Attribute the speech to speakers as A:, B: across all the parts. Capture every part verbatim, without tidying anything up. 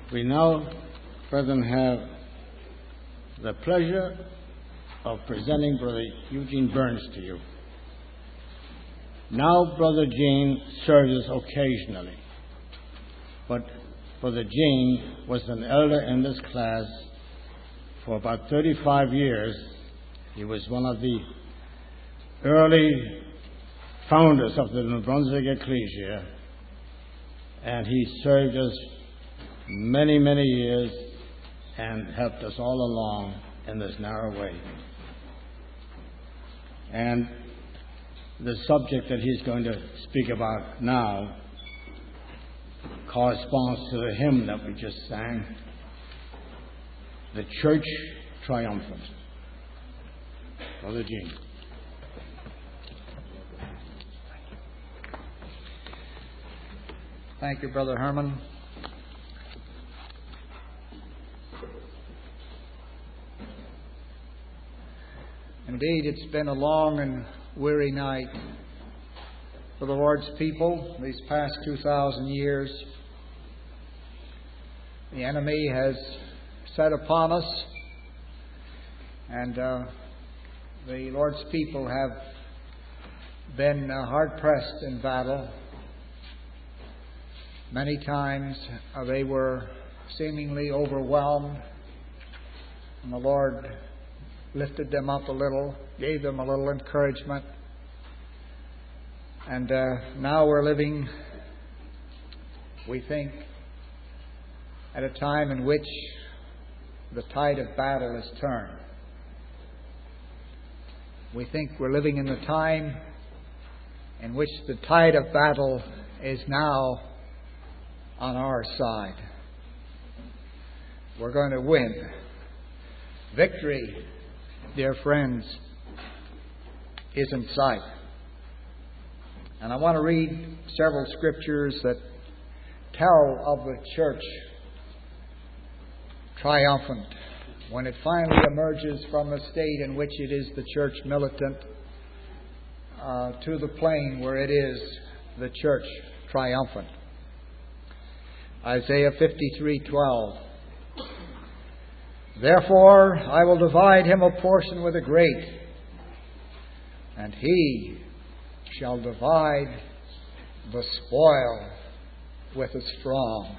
A: We now, brethren, have the pleasure of presenting Brother Eugene Burns to you. Now, Brother Gene serves us occasionally, but Brother Gene was an elder in this class for about thirty-five years. He was one of the early founders of the New Brunswick Ecclesia, and he served us many, many years and helped us all along in this narrow way. And the subject that he's going to speak about now corresponds to the hymn that we just sang, The Church Triumphant. Brother Gene.
B: Thank you, Brother Herman. Indeed, it's been a long and weary night for the Lord's people these past two thousand years. The enemy has set upon us, and uh, the Lord's people have been uh, hard-pressed in battle. Many times uh, they were seemingly overwhelmed, and the Lord lifted them up a little, gave them a little encouragement. And uh, now we're living, we think, at a time in which the tide of battle is turned. We think we're living in the time in which the tide of battle is now on our side. We're going to win. Victory, dear friends, is in sight. And I want to read several scriptures that tell of the church triumphant when it finally emerges from a state in which it is the church militant uh, to the plane where it is the church triumphant. Isaiah fifty-three twelve. Therefore I will divide him a portion with the great, and he shall divide the spoil with the strong.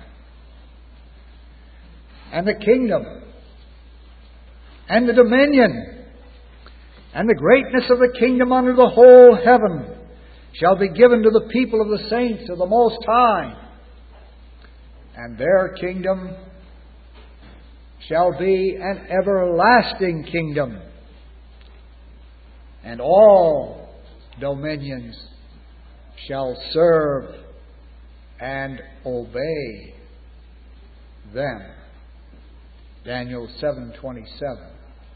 B: And the kingdom, and the dominion, and the greatness of the kingdom under the whole heaven shall be given to the people of the saints of the Most High. And their kingdom shall be an everlasting kingdom, and all dominions shall serve and obey them. Daniel seven twenty-seven.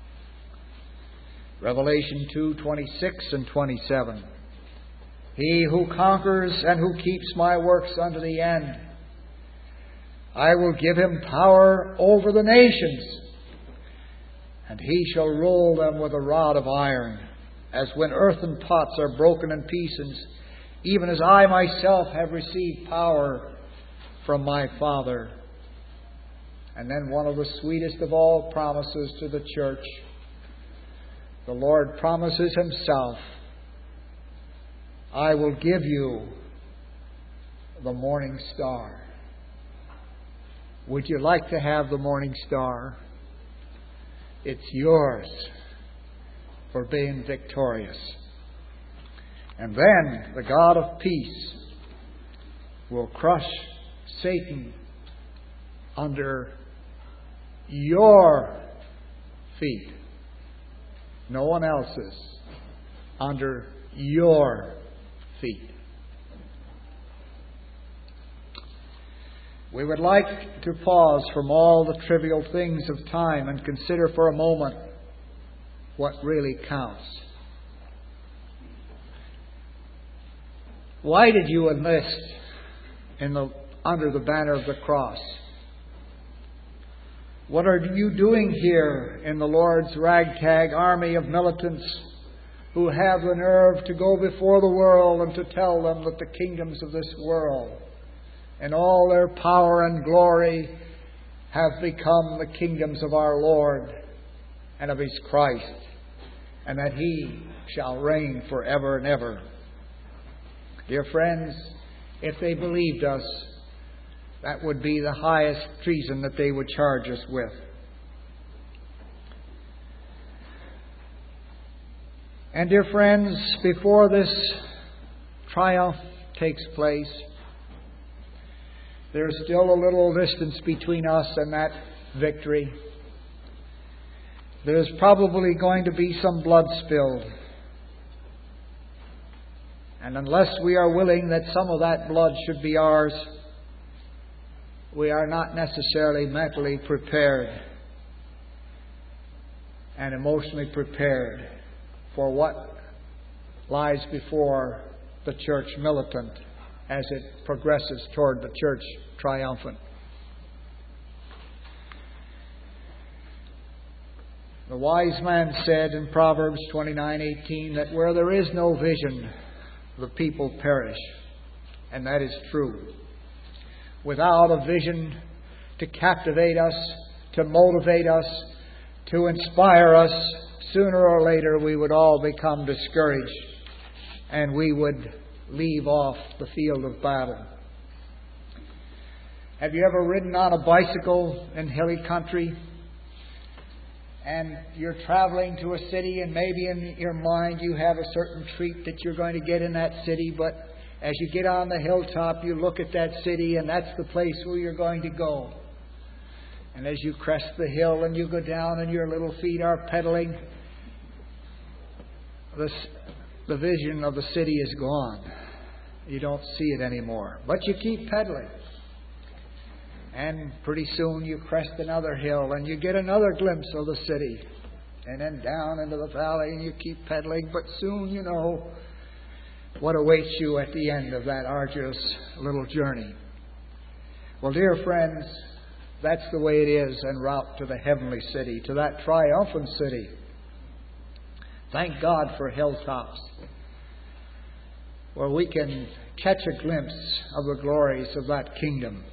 B: Revelation two twenty-six and twenty-seven. He who conquers and who keeps my works unto the end, I will give him power over the nations, and he shall rule them with a rod of iron, as when earthen pots are broken in pieces, even as I myself have received power from my Father. And then one of the sweetest of all promises to the church, the Lord promises Himself, I will give you the morning star. Would you like to have the morning star? It's yours for being victorious. And then the God of peace will crush Satan under your feet. No one else's. Under your feet. We would like to pause from all the trivial things of time and consider for a moment what really counts. Why did you enlist in the, under the banner of the cross? What are you doing here in the Lord's ragtag army of militants who have the nerve to go before the world and to tell them that the kingdoms of this world, in all their power and glory, have become the kingdoms of our Lord and of His Christ, and that He shall reign forever and ever. Dear friends, if they believed us, that would be the highest treason that they would charge us with. And dear friends, before this triumph takes place, there's still a little distance between us and that victory. There's probably going to be some blood spilled. And unless we are willing that some of that blood should be ours, we are not necessarily mentally prepared and emotionally prepared for what lies before the church militant as it progresses toward the church triumphant. The wise man said in Proverbs twenty-nine eighteen that where there is no vision, the people perish. And that is true. Without a vision to captivate us, to motivate us, to inspire us, sooner or later we would all become discouraged and we would leave off the field of battle. Have you ever ridden on a bicycle in hilly country and you're traveling to a city and maybe in your mind you have a certain treat that you're going to get in that city, but as you get on the hilltop you look at that city and that's the place where you're going to go. And as you crest the hill and you go down and your little feet are pedaling, the, the vision of the city is gone. You don't see it anymore. But you keep pedaling. And pretty soon you crest another hill and you get another glimpse of the city. And then down into the valley and you keep pedaling. But soon you know what awaits you at the end of that arduous little journey. Well, dear friends, that's the way it is en route to the heavenly city, to that triumphant city. Thank God for hilltops, where we can catch a glimpse of the glories of that kingdom.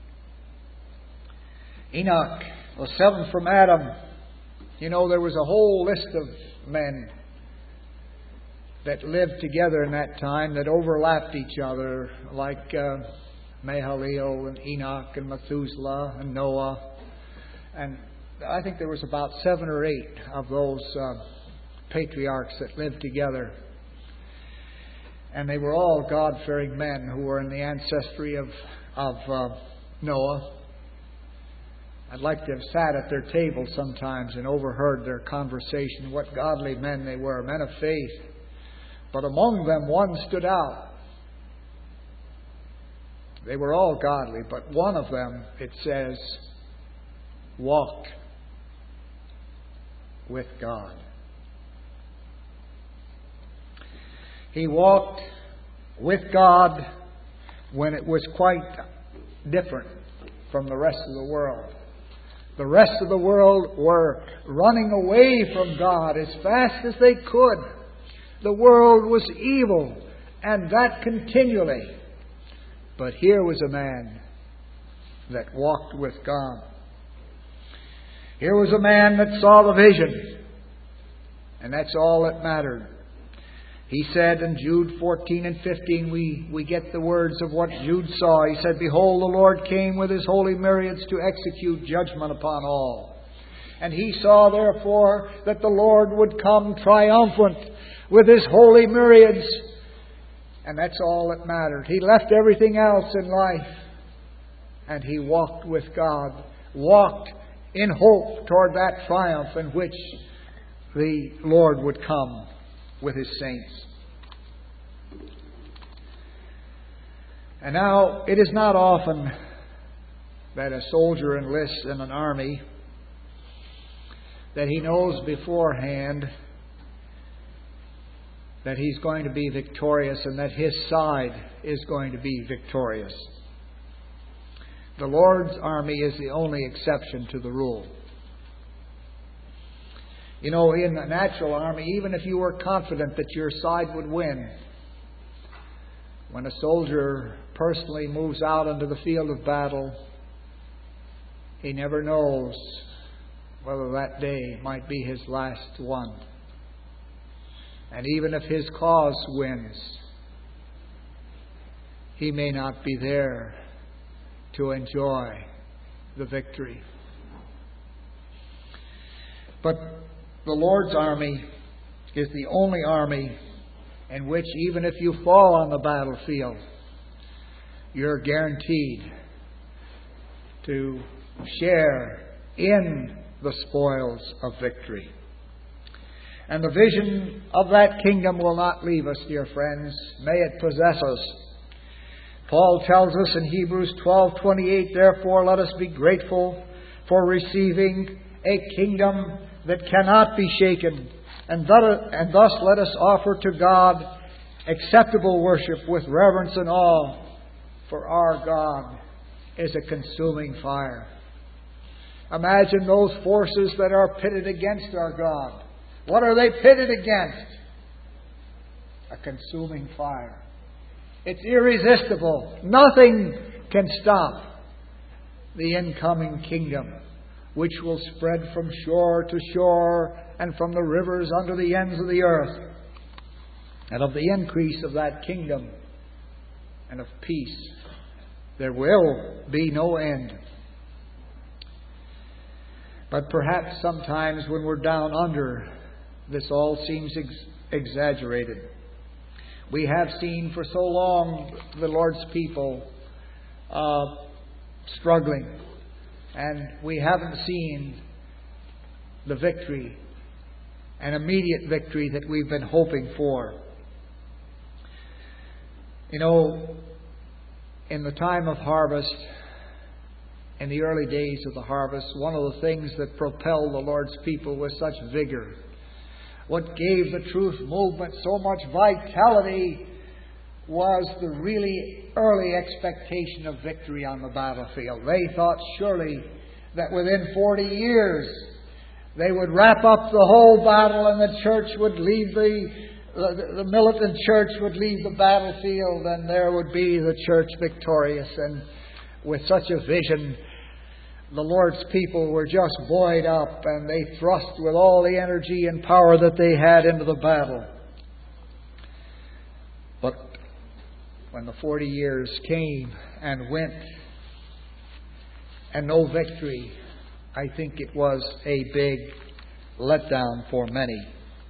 B: Enoch was seventh from Adam. You know, there was a whole list of men that lived together in that time that overlapped each other, like uh, Mahalalel and Enoch and Methuselah and Noah. And I think there was about seven or eight of those uh, patriarchs that lived together. And they were all God-fearing men who were in the ancestry of, of uh, Noah. I'd like to have sat at their table sometimes and overheard their conversation, what godly men they were, men of faith. But among them one stood out. They were all godly, but one of them, it says, walked with God. He walked with God when it was quite different from the rest of the world. The rest of the world were running away from God as fast as they could. The world was evil, and that continually. But here was a man that walked with God. Here was a man that saw the vision, and that's all that mattered. He said in Jude fourteen and fifteen, we, we get the words of what Jude saw. He said, "Behold, the Lord came with His holy myriads to execute judgment upon all. And he saw, therefore, that the Lord would come triumphant with His holy myriads." And that's all that mattered. He left everything else in life. And he walked with God. Walked in hope toward that triumph in which the Lord would come with His saints. And now, it is not often that a soldier enlists in an army that he knows beforehand that he's going to be victorious and that his side is going to be victorious. The Lord's army is the only exception to the rule. You know, in the natural army, even if you were confident that your side would win, when a soldier personally moves out into the field of battle, He never knows whether that day might be his last one. And even if his cause wins, he may not be there to enjoy the victory. But the Lord's army is the only army in which, even if you fall on the battlefield, you're guaranteed to share in the spoils of victory. And the vision of that kingdom will not leave us, dear friends. May it possess us. Paul tells us in Hebrews twelve twenty-eight, therefore let us be grateful for receiving a kingdom that cannot be shaken, and thus let us offer to God acceptable worship with reverence and awe, for our God is a consuming fire. Imagine those forces that are pitted against our God. What are they pitted against? A consuming fire. It's irresistible. Nothing can stop the incoming kingdom, which will spread from shore to shore and from the rivers under the ends of the earth. And of the increase of that kingdom and of peace, there will be no end. But perhaps sometimes when we're down under, this all seems ex- exaggerated. We have seen for so long the Lord's people uh, struggling, and we haven't seen the victory, an immediate victory that we've been hoping for. You know, in the time of harvest, in the early days of the harvest, one of the things that propelled the Lord's people with such vigor, what gave the truth movement so much vitality, was the really early expectation of victory on the battlefield. They thought surely that within forty years they would wrap up the whole battle and the church would leave the, the, the militant church would leave the battlefield and there would be the church victorious. And with such a vision, the Lord's people were just buoyed up and they thrust with all the energy and power that they had into the battle. But when the forty years came and went and no victory, I think it was a big letdown for many.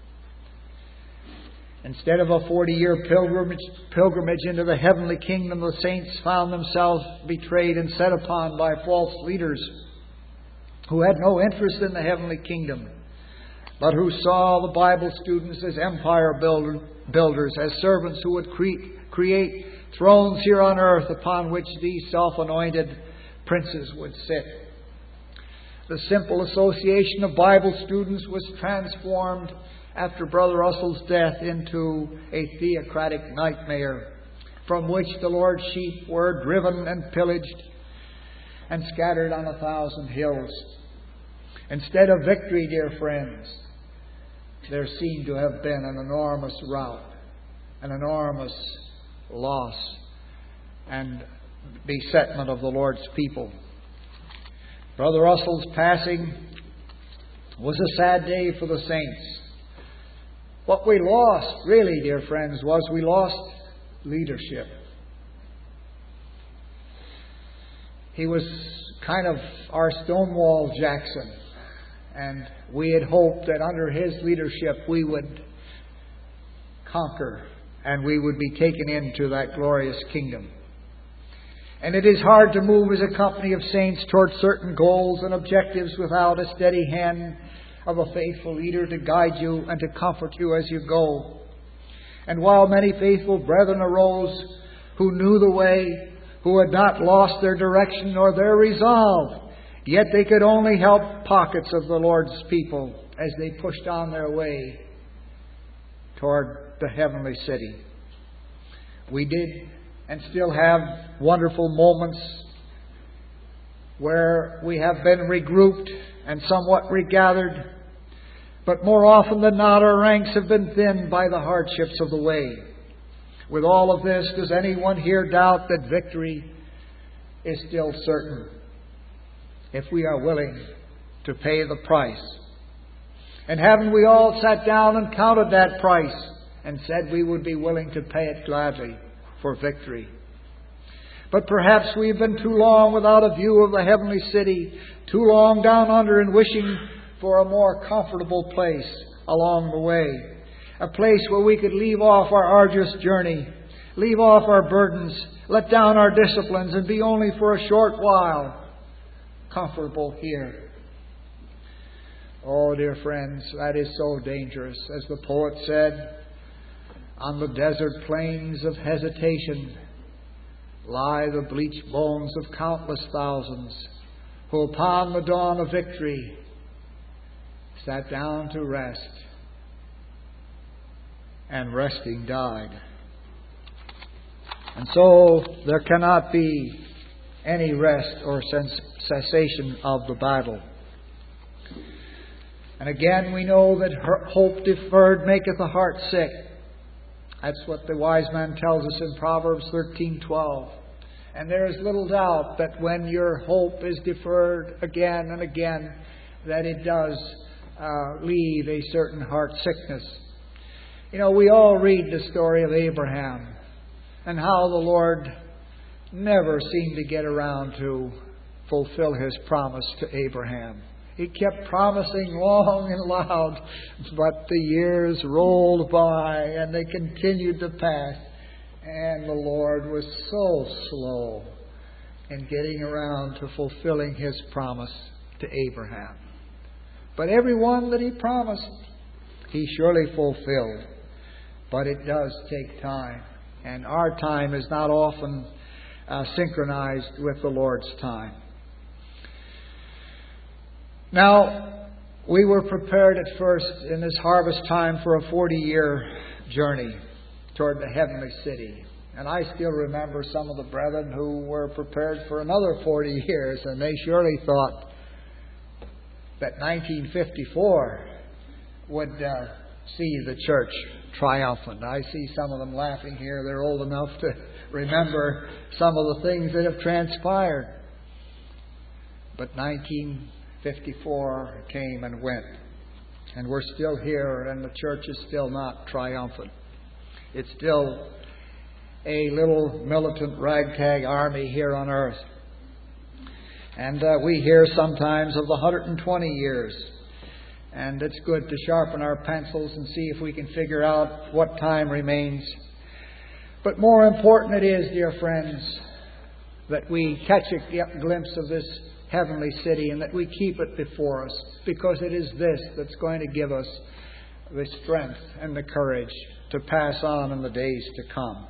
B: Instead of a forty-year pilgrimage, pilgrimage into the heavenly kingdom, the saints found themselves betrayed and set upon by false leaders who had no interest in the heavenly kingdom, but who saw the Bible students as empire builders, as servants who would cre- create thrones here on earth upon which these self-anointed princes would sit. The simple association of Bible students was transformed after Brother Russell's death into a theocratic nightmare from which the Lord's sheep were driven and pillaged and scattered on a thousand hills. Instead of victory, dear friends, there seemed to have been an enormous rout, an enormous loss and besetment of the Lord's people. Brother Russell's passing was a sad day for the saints. What we lost, really, dear friends, was we lost leadership. He was kind of our Stonewall Jackson, and we had hoped that under his leadership we would conquer and we would be taken into that glorious kingdom. And it is hard to move as a company of saints towards certain goals and objectives without a steady hand of a faithful leader to guide you and to comfort you as you go. And while many faithful brethren arose who knew the way, who had not lost their direction nor their resolve, yet they could only help pockets of the Lord's people as they pushed on their way toward the heavenly city. We did and still have wonderful moments where we have been regrouped and somewhat regathered, but more often than not our ranks have been thinned by the hardships of the way. With all of this, does anyone here doubt that victory is still certain? if we are willing to pay the price. And haven't we all sat down and counted that price and said we would be willing to pay it gladly for victory? But perhaps we've been too long without a view of the heavenly city, too long down under and wishing for a more comfortable place along the way. A place where we could leave off our arduous journey, leave off our burdens, let down our disciplines, and be only for a short while comfortable here. Oh, dear friends, that is so dangerous. As the poet said, on the desert plains of hesitation lie the bleached bones of countless thousands who upon the dawn of victory sat down to rest, and resting died. And so there cannot be any rest or cessation of the battle. And again, we know that hope deferred maketh the heart sick. That's what the wise man tells us in Proverbs thirteen twelve. And there is little doubt that when your hope is deferred again and again, that it does uh, leave a certain heart sickness. You know, we all read the story of Abraham and how the Lord never seemed to get around to fulfill His promise to Abraham. He kept promising long and loud, but the years rolled by and they continued to pass. And the Lord was so slow in getting around to fulfilling His promise to Abraham. But every one that He promised, He surely fulfilled. But it does take time. And our time is not often uh, synchronized with the Lord's time. Now, we were prepared at first in this harvest time for a forty-year journey toward the heavenly city. And I still remember some of the brethren who were prepared for another forty years, and they surely thought that nineteen fifty-four would uh, see the church triumphant. I see some of them laughing here. They're old enough to remember some of the things that have transpired. But nineteen fifty-four came and went. And we're still here, and the church is still not triumphant. It's still a little militant ragtag army here on earth. And uh, we hear sometimes of the one hundred twenty years. And it's good to sharpen our pencils and see if we can figure out what time remains. But more important it is, dear friends, that we catch a glimpse of this heavenly city and that we keep it before us, because it is this that's going to give us the strength and the courage to pass on in the days to come.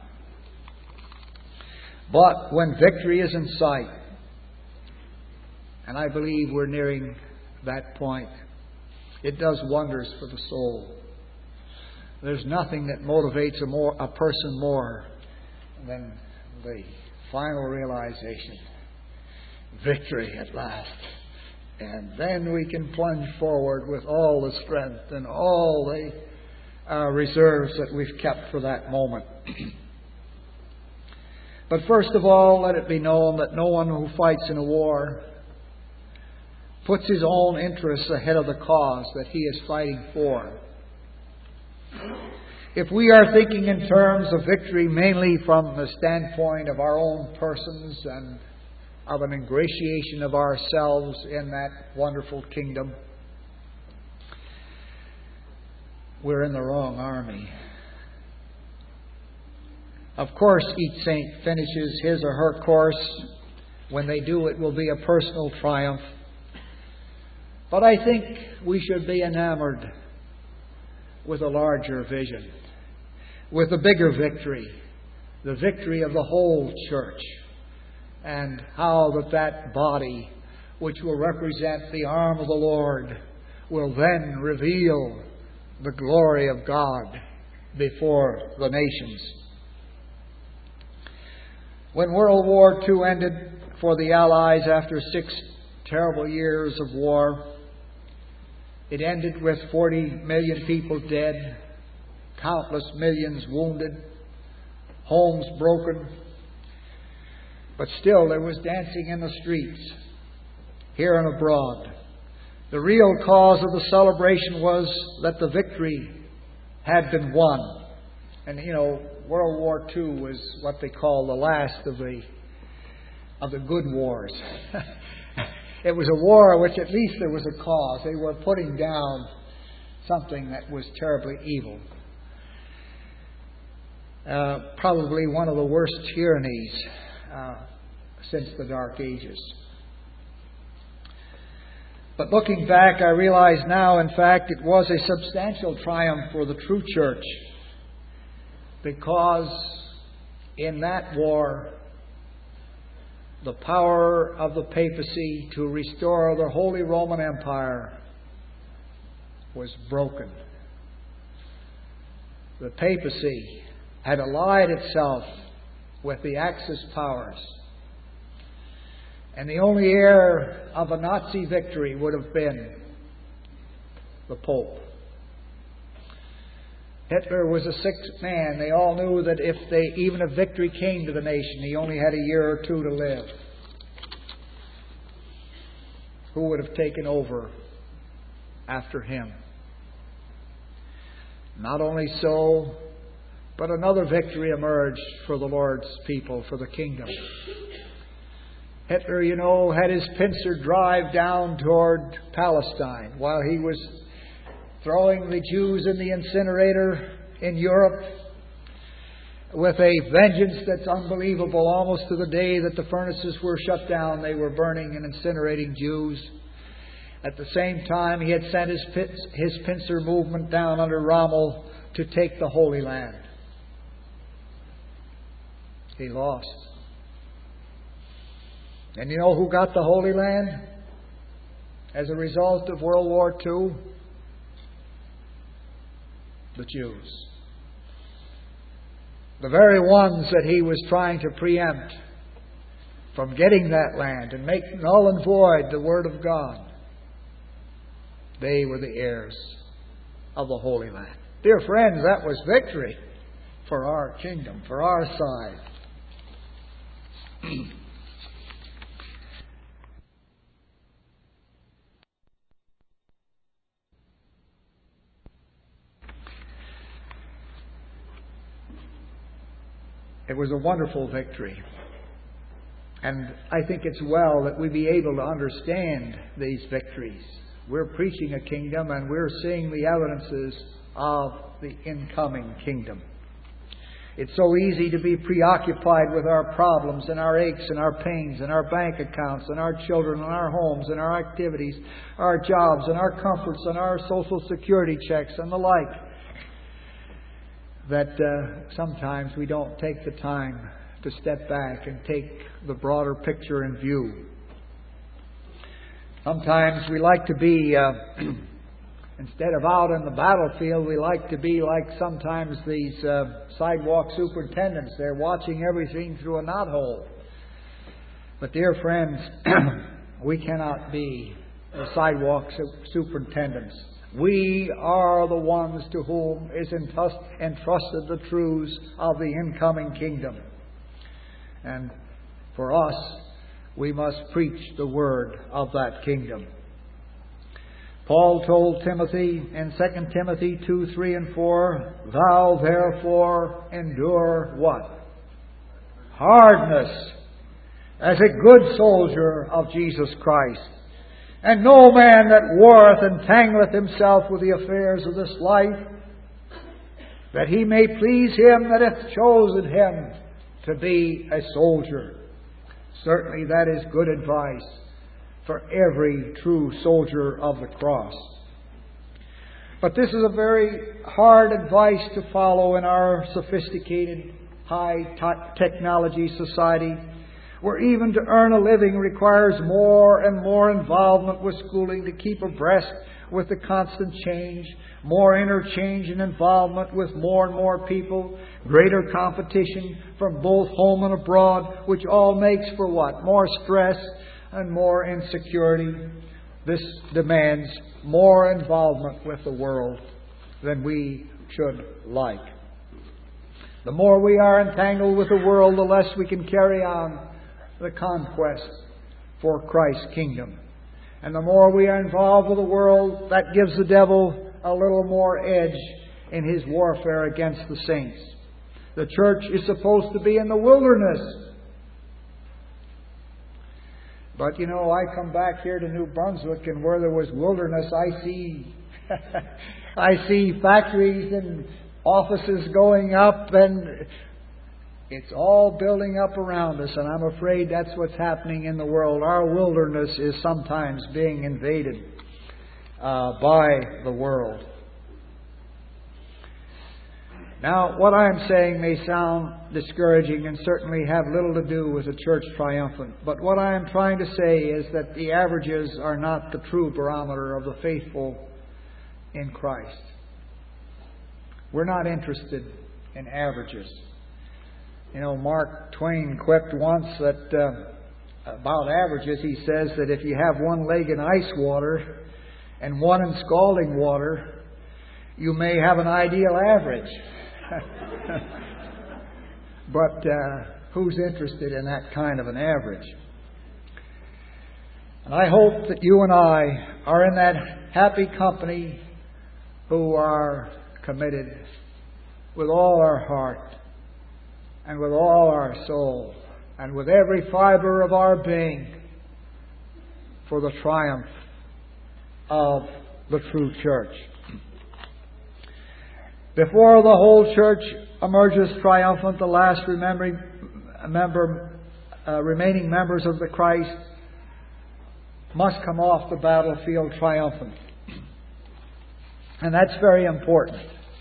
B: But when victory is in sight, and I believe we're nearing that point, it does wonders for the soul. There's nothing that motivates a, more, a person more than the final realization. Victory at last. And then we can plunge forward with all the strength and all the uh, reserves that we've kept for that moment. But first of all, let it be known that no one who fights in a war puts his own interests ahead of the cause that he is fighting for. If we are thinking in terms of victory mainly from the standpoint of our own persons and of an ingratiation of ourselves in that wonderful kingdom, we're in the wrong army. Of course, each saint finishes his or her course. When they do, it will be a personal triumph. But I think we should be enamored with a larger vision, with a bigger victory, the victory of the whole church, and how that that body, which will represent the arm of the Lord, will then reveal the glory of God before the nations. When World War Two ended for the Allies after six terrible years of war, it ended with forty million people dead, countless millions wounded, homes broken. But still there was dancing in the streets. here and abroad. The real cause of the celebration was that the victory had been won. And, you know, World War Two was what they call the last of the of the good wars. It was a war which at least there was a cause. They were putting down something that was terribly evil. Uh, probably one of the worst tyrannies uh, since the Dark Ages. But looking back, I realize now, in fact, it was a substantial triumph for the true church, because in that war, the power of the papacy to restore the Holy Roman Empire was broken. The papacy had allied itself with the Axis powers, and the only heir of a Nazi victory would have been the Pope. Hitler was a sick man. They all knew that if they, even a victory came to the nation, he only had a year or two to live. Who would have taken over after him? Not only so, but another victory emerged for the Lord's people, for the kingdom. Hitler, you know, had his pincer drive down toward Palestine while he was throwing the Jews in the incinerator in Europe with a vengeance that's unbelievable. Almost to the day that the furnaces were shut down, they were burning and incinerating Jews. At the same time, he had sent his, his pincer movement down under Rommel to take the Holy Land. He lost. And you know who got the Holy Land as a result of World War Two? The Jews. The very ones that he was trying to preempt from getting that land and make null and void the Word of God. They were the heirs of the Holy Land. Dear friends, that was victory for our kingdom, for our side. It was a wonderful victory. And I think it's well that we be able to understand these victories. We're preaching a kingdom, and we're seeing the evidences of the incoming kingdom. It's so easy to be preoccupied with our problems and our aches and our pains and our bank accounts and our children and our homes and our activities, our jobs and our comforts and our social security checks and the like, that uh, sometimes we don't take the time to step back and take the broader picture in view. Sometimes we like to be, uh, instead of out in the battlefield, we like to be like sometimes these uh, sidewalk superintendents. They're watching everything through a knothole. But dear friends, we cannot be the sidewalk superintendents. We are the ones to whom is entrusted the truths of the incoming kingdom. And for us, we must preach the word of that kingdom. Paul told Timothy in Second Timothy two, three, and four, "Thou therefore endure" what? "Hardness, as a good soldier of Jesus Christ. And no man that warreth entangleth himself with the affairs of this life, that he may please him that hath chosen him to be a soldier." Certainly that is good advice for every true soldier of the cross. But this is a very hard advice to follow in our sophisticated, high-technology society, where even to earn a living requires more and more involvement with schooling to keep abreast with the constant change, more interchange and involvement with more and more people, greater competition from both home and abroad, which all makes for what? More stress and more insecurity. This demands more involvement with the world than we should like. The more we are entangled with the world, the less we can carry on the conquest for Christ's kingdom. And the more we are involved with the world, that gives the devil a little more edge in his warfare against the saints. The church is supposed to be in the wilderness. But, you know, I come back here to New Brunswick, and where there was wilderness, I see I see factories and offices going up, and it's all building up around us, and I'm afraid that's what's happening in the world. Our wilderness is sometimes being invaded uh, by the world. Now, what I'm saying may sound discouraging and certainly have little to do with the church triumphant, but what I am trying to say is that the averages are not the true barometer of the faithful in Christ. We're not interested in averages. You know, Mark Twain quipped once that uh, about averages, he says that if you have one leg in ice water and one in scalding water, you may have an ideal average. But uh, who's interested in that kind of an average? And I hope that you and I are in that happy company who are committed with all our heart and with all our soul and with every fiber of our being for the triumph of the true church. Before the whole church emerges triumphant, the last remembering member, uh, remaining members of the Christ must come off the battlefield triumphant. And that's very important.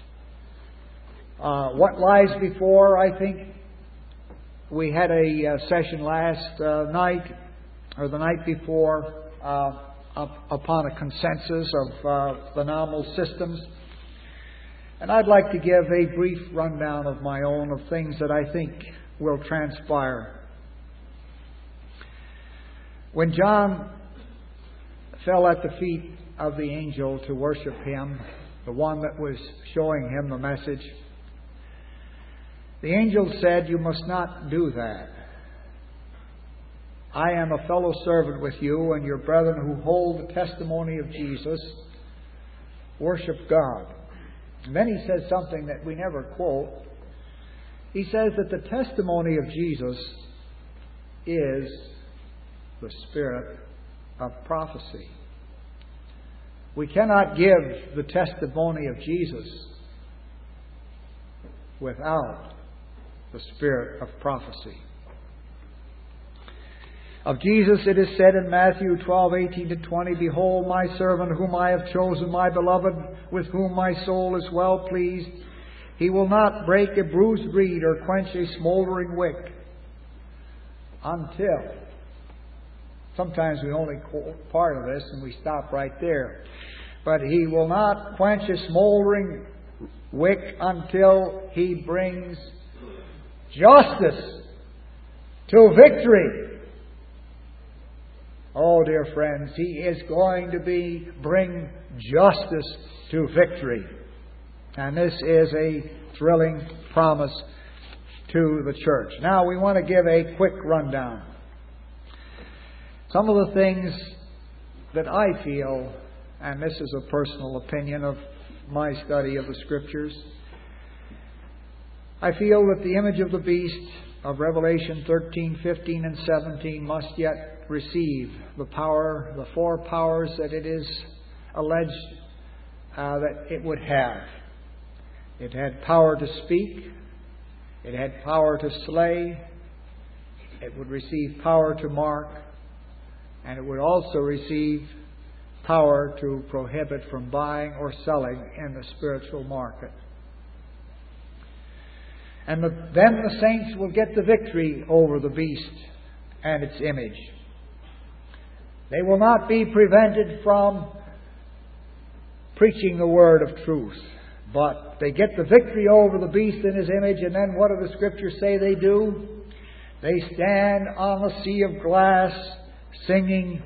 B: Uh, what lies before, I think, we had a uh, session last uh, night, or the night before, uh, up, upon a consensus of uh, the nominal systems. And I'd like to give a brief rundown of my own of things that I think will transpire. When John fell at the feet of the angel to worship him, the one that was showing him the message, the angel said, "You must not do that. I am a fellow servant with you and your brethren who hold the testimony of Jesus. Worship God." And then he says something that we never quote. He says that the testimony of Jesus is the spirit of prophecy. We cannot give the testimony of Jesus without the spirit of prophecy. Of Jesus it is said in Matthew twelve, eighteen to twenty, "Behold my servant whom I have chosen, my beloved, with whom my soul is well pleased. He will not break a bruised reed or quench a smoldering wick until..." Sometimes we only quote part of this and we stop right there. "But he will not quench a smoldering wick until he brings justice to victory." Oh, dear friends, he is going to be bring justice to victory. And this is a thrilling promise to the church. Now, we want to give a quick rundown. Some of the things that I feel, and this is a personal opinion of my study of the Scriptures, I feel that the image of the beast of Revelation thirteen, fifteen, and seventeen must yet receive the power, the four powers that it is alleged uh, that it would have. It had power to speak. It had power to slay. It would receive power to mark. And it would also receive power to prohibit from buying or selling in the spiritual market. And the, then the saints will get the victory over the beast and its image. They will not be prevented from preaching the word of truth, but they get the victory over the beast and his image, and then what do the Scriptures say they do? They stand on the sea of glass singing,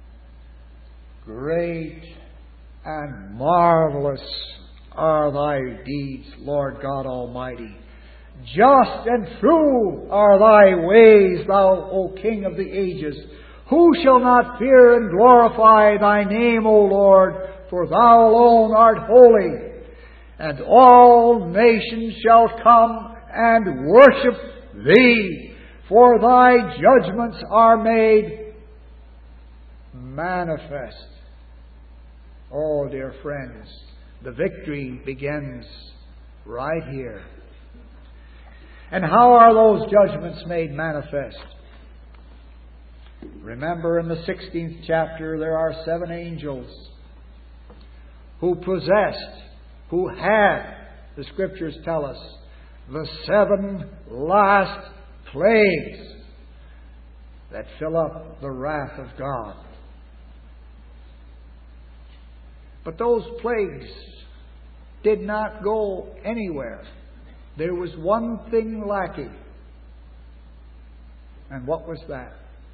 B: "Great and marvelous are thy deeds, Lord God Almighty. Just and true are thy ways, thou, O King of the ages. Who shall not fear and glorify Thy name, O Lord? For Thou alone art holy. And all nations shall come and worship Thee, for Thy judgments are made manifest. Oh, dear friends, the victory begins right here. And how are those judgments made manifest? Remember, in the sixteenth chapter, there are seven angels who possessed, who had, the Scriptures tell us, the seven last plagues that fill up the wrath of God. But those plagues did not go anywhere. There was one thing lacking. And what was that?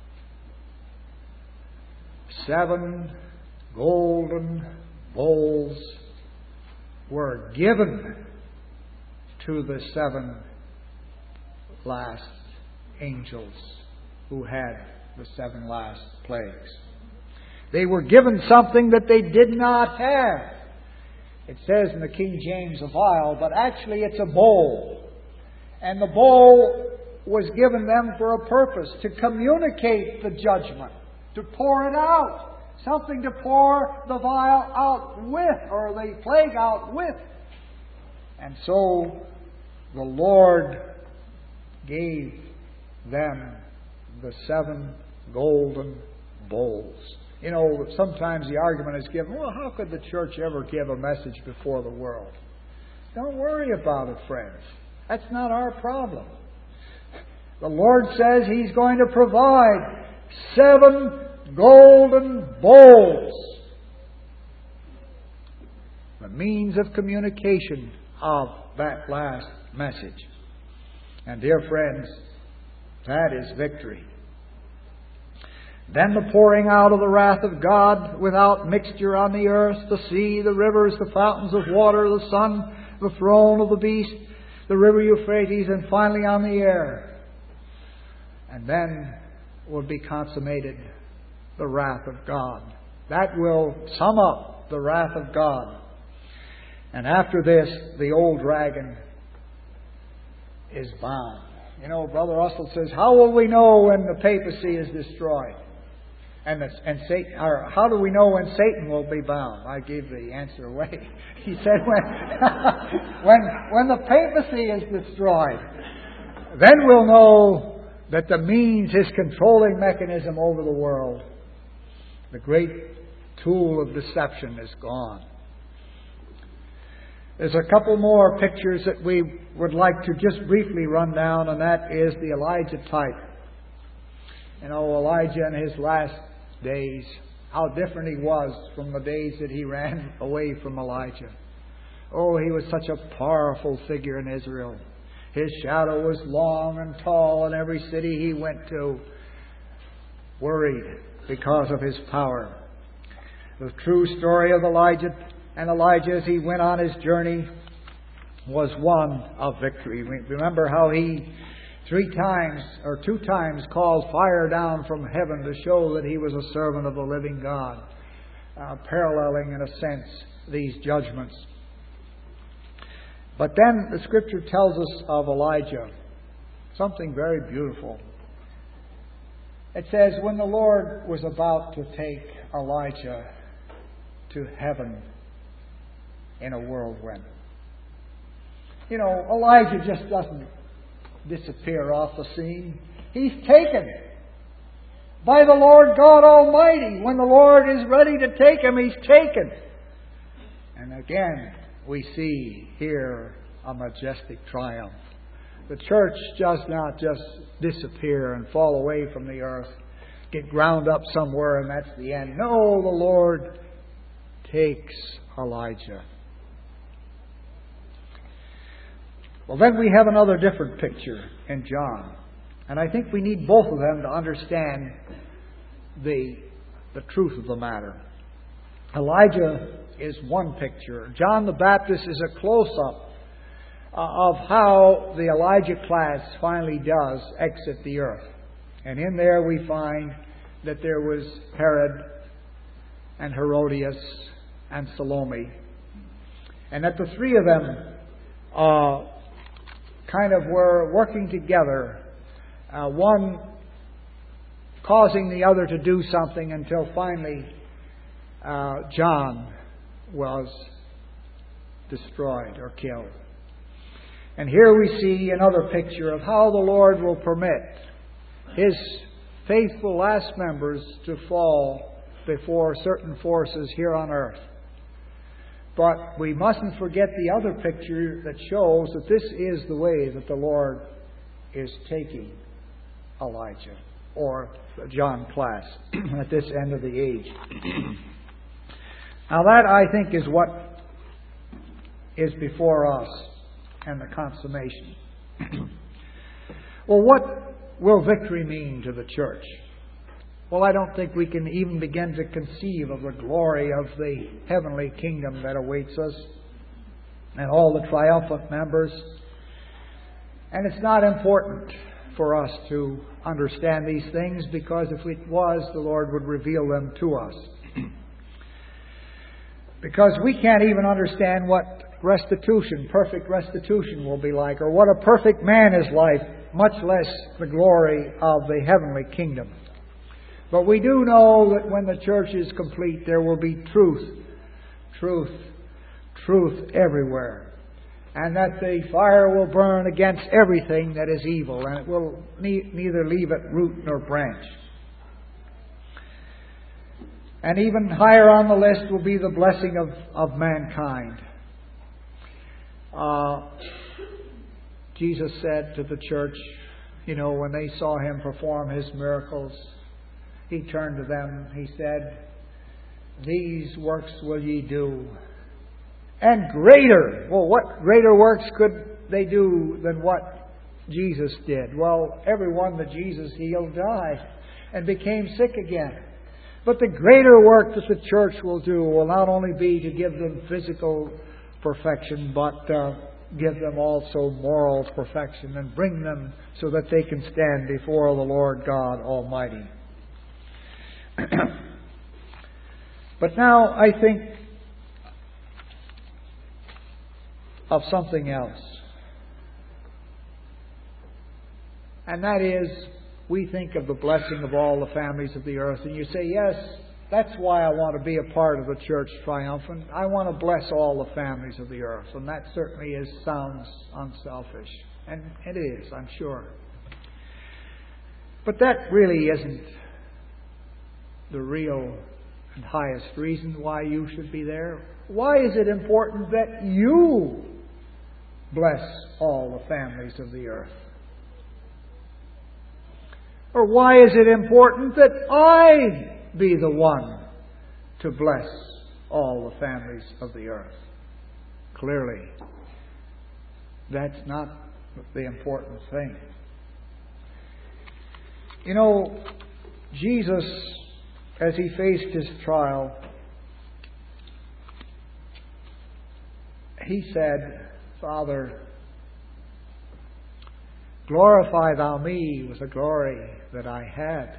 B: Seven golden bowls were given to the seven last angels who had the seven last plagues. They were given something that they did not have. It says in the King James a vial, but actually it's a bowl. And the bowl was given them for a purpose, to communicate the judgment, to pour it out. Something to pour the vial out with, or the plague out with. And so the Lord gave them the seven golden bowls. You know, sometimes the argument is given, well, how could the church ever give a message before the world? Don't worry about it, friends. That's not our problem. The Lord says He's going to provide seven golden bowls, the means of communication of that last message. And dear friends, that is victory. Then the pouring out of the wrath of God without mixture on the earth, the sea, the rivers, the fountains of water, the sun, the throne of the beast, the river Euphrates, and finally on the air. And then would be consummated the wrath of God. That will sum up the wrath of God. And after this, the old dragon is bound. You know, Brother Russell says, how will we know when the papacy is destroyed? And, the, and Satan, or how do we know when Satan will be bound? I gave the answer away. He said, when, when, when the papacy is destroyed, then we'll know that the means, his controlling mechanism over the world, the great tool of deception, is gone. There's a couple more pictures that we would like to just briefly run down, and that is the Elijah type. You know, Elijah in his last days, how different he was from the days that he ran away from Elijah. Oh, he was such a powerful figure in Israel. His shadow was long and tall in every city he went to, worried because of his power. The true story of Elijah and Elijah as he went on his journey was one of victory. Remember how he three times or two times called fire down from heaven to show that he was a servant of the living God, uh, paralleling in a sense these judgments. But then the Scripture tells us of Elijah something very beautiful. It says, when the Lord was about to take Elijah to heaven in a whirlwind. You know, Elijah just doesn't disappear off the scene. He's taken by the Lord God Almighty. When the Lord is ready to take him, He's taken. And again, we see here a majestic triumph. The church does not just disappear and fall away from the earth, get ground up somewhere and that's the end. No, the Lord takes Elijah. Well, then we have another different picture in John. And I think we need both of them to understand the, the truth of the matter. Elijah is one picture. John the Baptist is a close-up of how the Elijah class finally does exit the earth. And in there we find that there was Herod and Herodias and Salome, and that the three of them uh, kind of were working together, uh, one causing the other to do something until finally uh, John was destroyed or killed. And here we see another picture of how the Lord will permit His faithful last members to fall before certain forces here on earth. But we mustn't forget the other picture that shows that this is the way that the Lord is taking Elijah or John Class at this end of the age. Now that, I think, is what is before us and the consummation. Well, what will victory mean to the church? Well, I don't think we can even begin to conceive of the glory of the heavenly kingdom that awaits us and all the triumphant members. And it's not important for us to understand these things, because if it was, the Lord would reveal them to us. Because we can't even understand what restitution, perfect restitution will be like, or what a perfect man is like, much less the glory of the heavenly kingdom. But we do know that when the church is complete, there will be truth, truth, truth everywhere. And that the fire will burn against everything that is evil, and it will ne- neither leave it root nor branch. And even higher on the list will be the blessing of, of mankind. Uh, Jesus said to the church, you know, when they saw Him perform His miracles, He turned to them, He said, "These works will ye do, and greater." Well, what greater works could they do than what Jesus did? Well, everyone that Jesus healed died and became sick again. But the greater work that the church will do will not only be to give them physical perfection, but uh, give them also moral perfection and bring them so that they can stand before the Lord God Almighty. But now I think of something else. And that is, we think of the blessing of all the families of the earth. And you say, yes, that's why I want to be a part of the church triumphant. I want to bless all the families of the earth. And that certainly is, sounds unselfish. And it is, I'm sure. But that really isn't the real and highest reason why you should be there. Why is it important that you bless all the families of the earth? Or why is it important that I be the one to bless all the families of the earth? Clearly, that's not the important thing. You know, Jesus, as He faced His trial, He said, "Father, glorify Thou me with the glory that I had,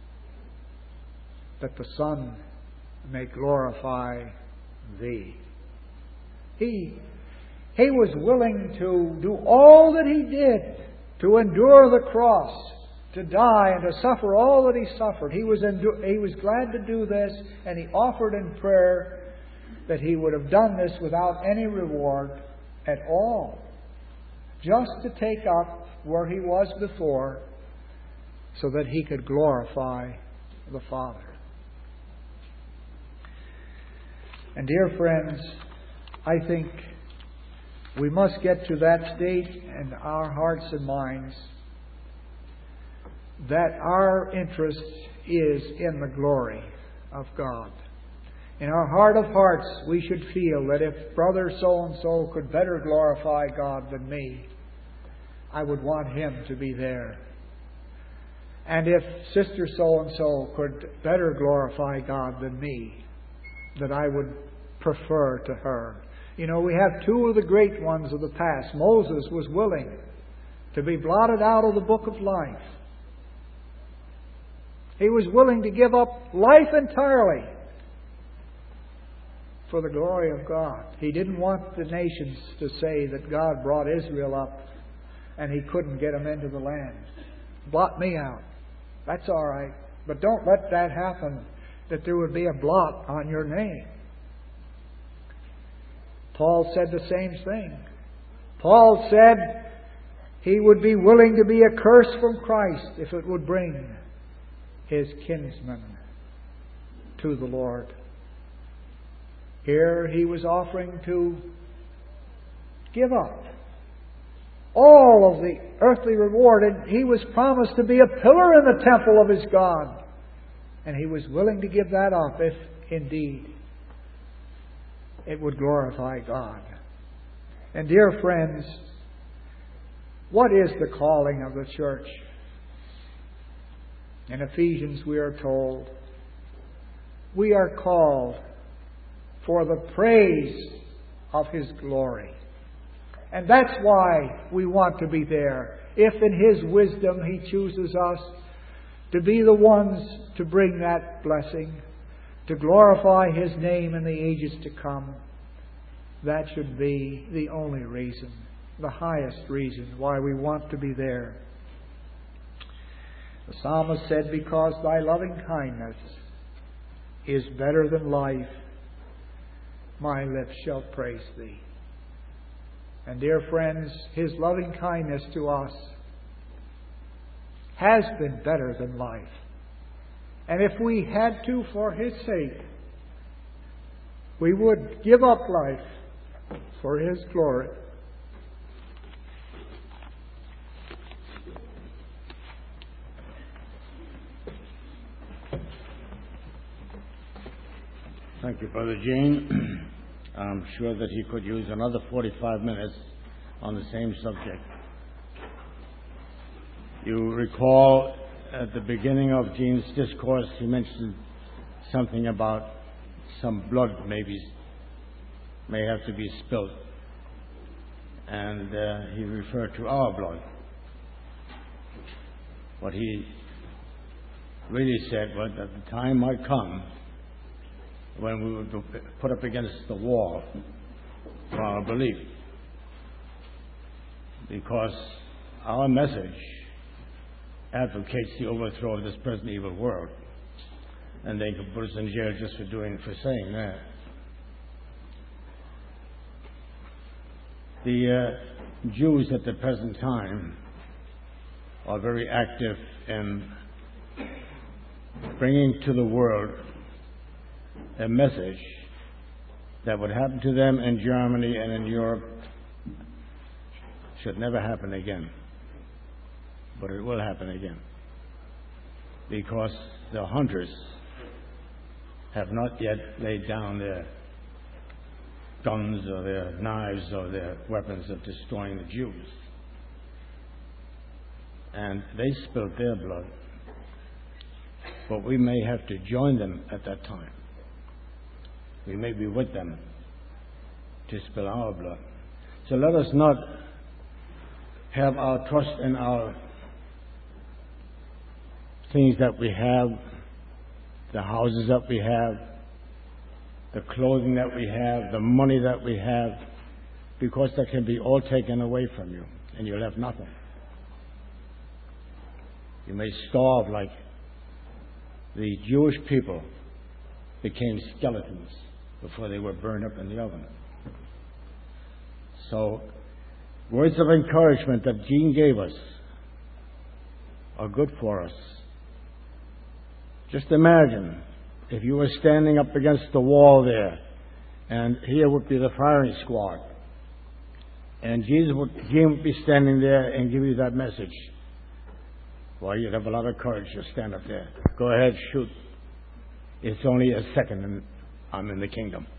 B: that the Son may glorify Thee." He, he was willing to do all that He did, to endure the cross, to die and to suffer all that He suffered. He was, endu- he was glad to do this, and He offered in prayer that He would have done this without any reward at all, just to take up where He was before, so that He could glorify the Father. And dear friends, I think we must get to that state in our hearts and minds that our interest is in the glory of God. In our heart of hearts, we should feel that if brother so-and-so could better glorify God than me, I would want him to be there. And if sister so-and-so could better glorify God than me, that I would prefer to her. You know, we have two of the great ones of the past. Moses was willing to be blotted out of the book of life. He was willing to give up life entirely for the glory of God. He didn't want the nations to say that God brought Israel up and He couldn't get them into the land. Blot me out. That's all right. But don't let that happen, that there would be a blot on your name. Paul said the same thing. Paul said he would be willing to be a curse from Christ if it would bring his kinsmen to the Lord. Here he was offering to give up all of the earthly reward, and he was promised to be a pillar in the temple of his God. And he was willing to give that up if indeed it would glorify God. And dear friends, what is the calling of the church? In Ephesians we are told, we are called for the praise of His glory. And that's why we want to be there. If in His wisdom He chooses us to be the ones to bring that blessing, to glorify His name in the ages to come, that should be the only reason, the highest reason why we want to be there. The psalmist said, because Thy loving kindness is better than life, my lips shall praise Thee. And dear friends, His loving kindness to us has been better than life. And if we had to, for His sake, we would give up life for His glory.
A: Thank you, Brother Gene. I'm sure that he could use another forty-five minutes on the same subject. You recall at the beginning of Gene's discourse, he mentioned something about some blood maybe may have to be spilled. And uh, he referred to our blood. What he really said was that the time might come when we would be put up against the wall for our belief. Because our message advocates the overthrow of this present evil world. And they could put us in jail just for doing, for saying that. The uh, Jews at the present time are very active in bringing to the world a message that would happen to them in Germany and in Europe should never happen again. But it will happen again. Because the hunters have not yet laid down their guns or their knives or their weapons of destroying the Jews. And they spilled their blood. But we may have to join them at that time. We may be with them to spill our blood. So let us not have our trust in our things that we have, the houses that we have, the clothing that we have, the money that we have, because that can be all taken away from you and you'll have nothing. You may starve like the Jewish people became skeletons before they were burned up in the oven. So, words of encouragement that Gene gave us are good for us. Just imagine if you were standing up against the wall there, and here would be the firing squad, and Jesus would, Gene would be standing there and give you that message. Well, you'd have a lot of courage to stand up there. Go ahead, shoot. It's only a second and I'm in the kingdom.